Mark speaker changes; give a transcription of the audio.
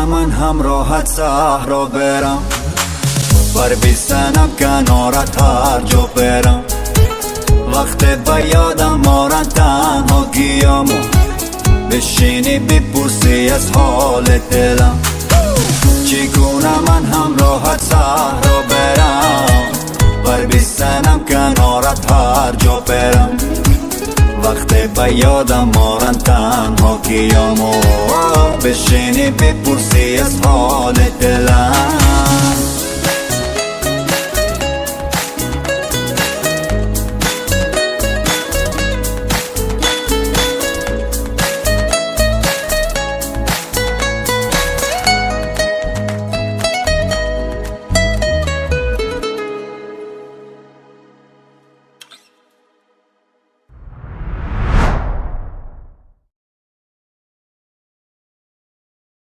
Speaker 1: من همراهت صحرا برم، بر بیستنم کنارت هر جا برم. وقت به یادم مارن تنها گیامو، بشینی بپرسی از حال دلم. چگونه من همراهت صحرا برم، بر بیستنم کنارت هر جا برم. وقت به یادم مارن تنها گیامو، بشینی بپرسی از حال دلم.